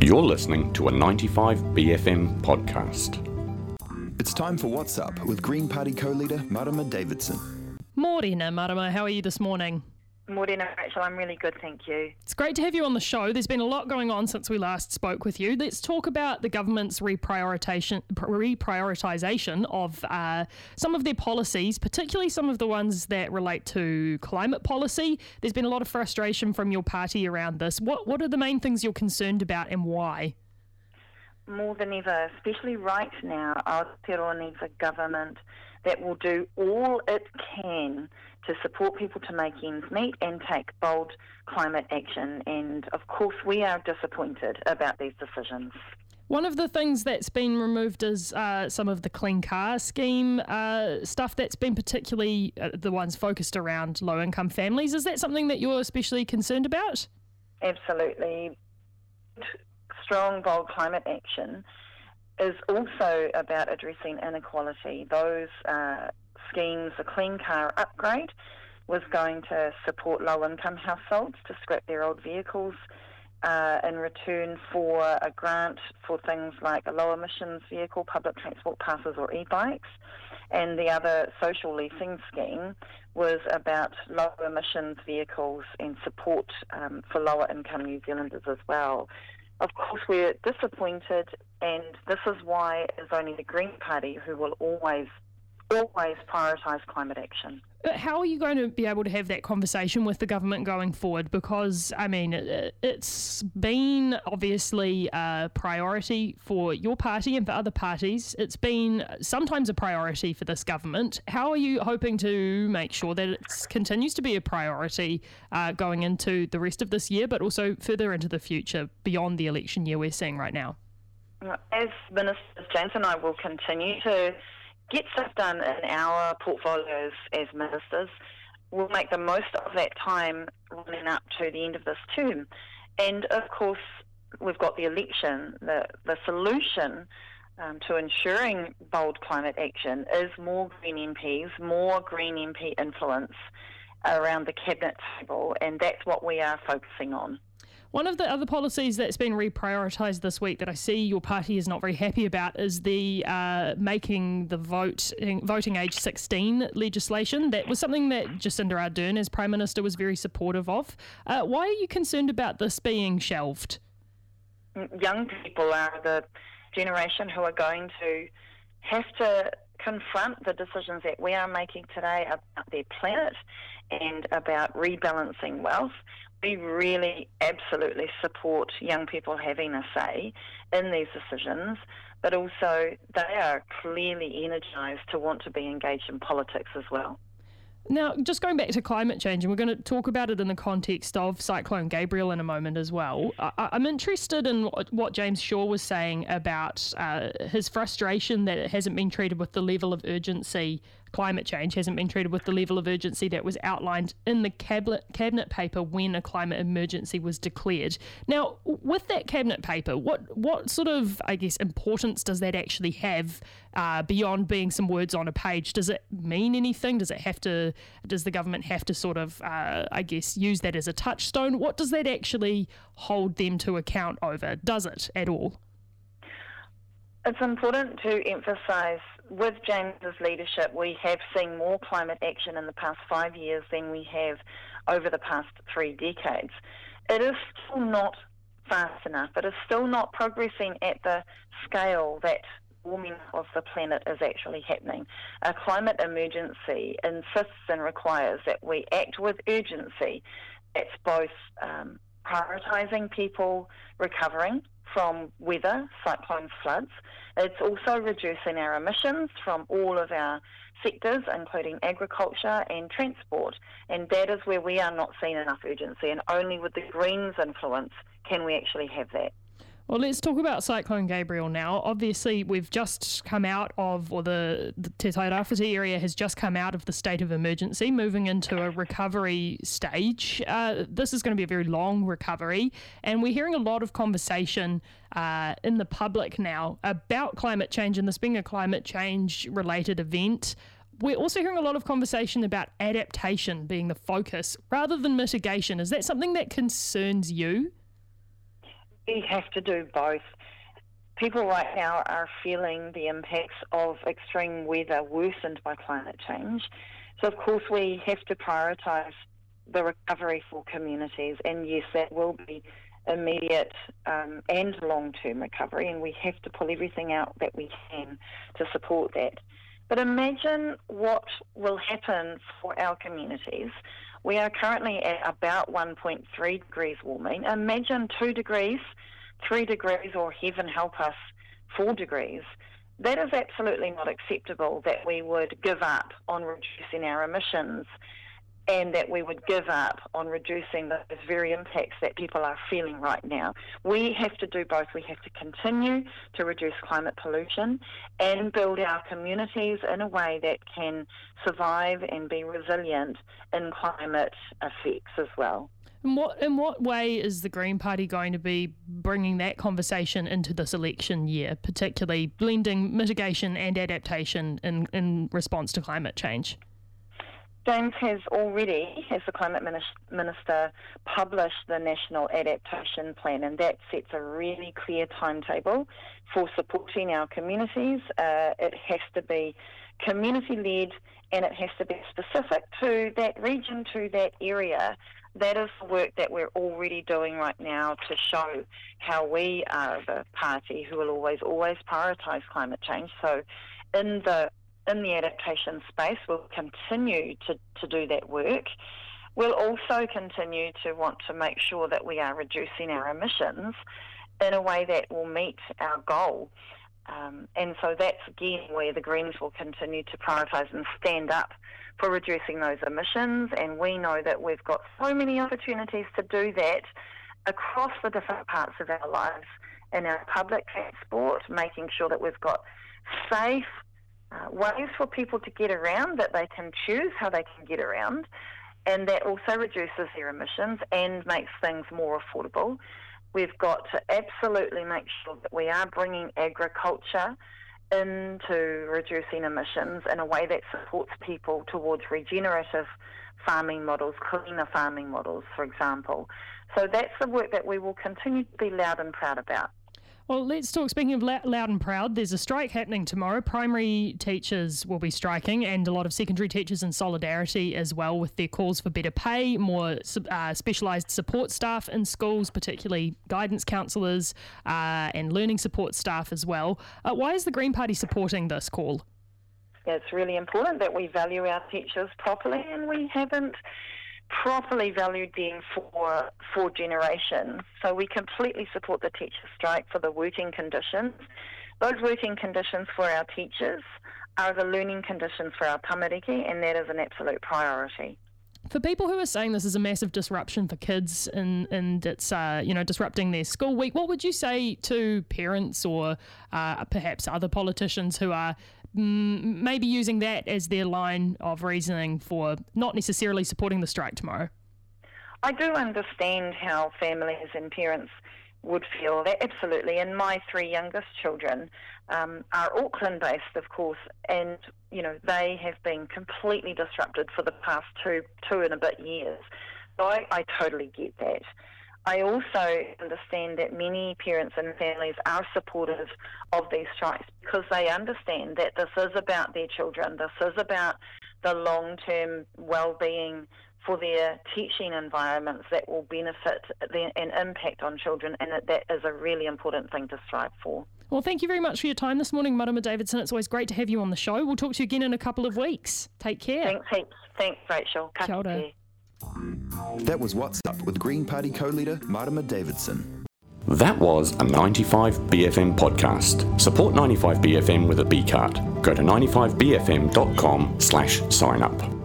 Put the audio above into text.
You're listening to a 95BFM podcast. It's time for What's Up with Green Party co-leader Marama Davidson. Morena, Marama, how are you this morning? Morena, Rachel, I'm really good, thank you. It's great to have you on the show. There's been a lot going on since we last spoke with you. Let's talk about the government's reprioritisation of some of their policies, particularly some of the ones that relate to climate policy. There's been a lot of frustration from your party around this. What are the main things you're concerned about and why? More than ever, especially right now, Aotearoa needs a government that will do all it can to support people to make ends meet and take bold climate action. And of course, we are disappointed about these decisions. One of the things that's been removed is some of the Clean Car Scheme stuff that's been particularly the ones focused around low-income families. Is that something that you're especially concerned about? Absolutely. Strong, bold climate action is also about addressing inequality. Those schemes, the Clean Car Upgrade, was going to support low-income households to scrap their old vehicles in return for a grant for things like a low-emissions vehicle, public transport passes or e-bikes. And the other social leasing scheme was about low-emissions vehicles and support for lower-income New Zealanders as well. Of course, we're disappointed, and this is why it's only the Green Party who will always prioritise climate action. How are you going to be able to have that conversation with the government going forward? Because, I mean, it's been obviously a priority for your party and for other parties. It's been sometimes a priority for this government. How are you hoping to make sure that it continues to be a priority going into the rest of this year, but also further into the future beyond the election year we're seeing right now? As Ministers, James and I will continue to get stuff done in our portfolios as ministers. We'll make the most of that time running up to the end of this term. And of course, we've got the election. The solution to ensuring bold climate action is more Green MPs, more Green MP influence around the cabinet table, and that's what we are focusing on. One of the other policies that's been reprioritised this week that I see your party is not very happy about is the making the voting age 16 legislation. That was something that Jacinda Ardern, as Prime Minister, was very supportive of. Why are you concerned about this being shelved? Young people are the generation who are going to have to confront the decisions that we are making today about their planet and about rebalancing wealth. We really absolutely support young people having a say in these decisions, but also they are clearly energised to want to be engaged in politics as well. Now, just going back to climate change, and we're going to talk about it in the context of Cyclone Gabrielle in a moment as well. I'm interested in what James Shaw was saying about his frustration that it hasn't been treated with the level of urgency. Climate change hasn't been treated with the level of urgency that was outlined in the cabinet paper when a climate emergency was declared. Now, with that cabinet paper, what sort of, I guess, importance does that actually have beyond being some words on a page? Does it mean anything? Does the government have to sort of, I guess, use that as a touchstone? What does that actually hold them to account over? Does it at all? It's important to emphasise, with James's leadership, we have seen more climate action in the past 5 years than we have over the past 3 decades. It is still not fast enough. It is still not progressing at the scale that warming of the planet is actually happening. A climate emergency insists and requires that we act with urgency. It's both prioritising people recovering from weather, cyclones, floods. It's also reducing our emissions from all of our sectors, including agriculture and transport. And that is where we are not seeing enough urgency, and only with the Greens' influence can we actually have that. Well, let's talk about Cyclone Gabrielle now. Obviously, we've just come out of, or the Te Tairawhiti area has just come out of the state of emergency, moving into a recovery stage. This is going to be a very long recovery, and we're hearing a lot of conversation in the public now about climate change and this being a climate change-related event. We're also hearing a lot of conversation about adaptation being the focus rather than mitigation. Is that something that concerns you? We have to do both. People right now are feeling the impacts of extreme weather worsened by climate change. So, of course, we have to prioritise the recovery for communities. And, yes, that will be immediate and long-term recovery, and we have to pull everything out that we can to support that. But imagine what will happen for our communities. We are currently at about 1.3 degrees warming. Imagine 2 degrees, 3 degrees, or heaven help us, 4 degrees. That is absolutely not acceptable, that we would give up on reducing our emissions and that we would give up on reducing those very impacts that people are feeling right now. We have to do both. We have to continue to reduce climate pollution and build our communities in a way that can survive and be resilient in climate effects as well. In what way is the Green Party going to be bringing that conversation into this election year, particularly blending mitigation and adaptation in response to climate change? James has already, as the Climate Minister, published the National Adaptation Plan, and that sets a really clear timetable for supporting our communities. It has to be community-led, and it has to be specific to that region, to that area. That is the work that we're already doing right now to show how we are the party who will always prioritise climate change. So in the adaptation space, we'll continue to do that work. We'll also continue to want to make sure that we are reducing our emissions in a way that will meet our goal. And so that's, again, where the Greens will continue to prioritise and stand up for reducing those emissions. And we know that we've got so many opportunities to do that across the different parts of our lives, in our public transport, making sure that we've got safe ways for people to get around, that they can choose how they can get around, and that also reduces their emissions and makes things more affordable. We've got to absolutely make sure that we are bringing agriculture into reducing emissions in a way that supports people towards regenerative farming models, cleaner farming models, for example. So that's the work that we will continue to be loud and proud about. Well, let's talk, speaking of loud and proud, there's a strike happening tomorrow. Primary teachers will be striking, and a lot of secondary teachers in solidarity as well, with their calls for better pay, more specialised support staff in schools, particularly guidance counsellors and learning support staff as well. Why is the Green Party supporting this call? It's really important that we value our teachers properly, and we haven't properly valued them for generations. So we completely support the teacher strike for the working conditions. Those working conditions for our teachers are the learning conditions for our tamariki, and that is an absolute priority. For people who are saying this is a massive disruption for kids and it's disrupting their school week, what would you say to parents or perhaps other politicians who are maybe using that as their line of reasoning for not necessarily supporting the strike tomorrow? I do understand how families and parents would feel that, absolutely. And my 3 youngest children are Auckland-based, of course, and they have been completely disrupted for the past two and a bit years. So I totally get that. I also understand that many parents and families are supportive of these strikes because they understand that this is about their children. This is about the long-term well-being for their teaching environments that will benefit and impact on children, and that is a really important thing to strive for. Well, thank you very much for your time this morning, Marama Davidson. It's always great to have you on the show. We'll talk to you again in a couple of weeks. Take care. Thanks heaps. Thanks, Rachel. Kia ora. That was What's Up with Green Party co-leader Marama Davidson. That was a 95BFM podcast. Support 95BFM with a B card. Go to 95bfm.com/sign up.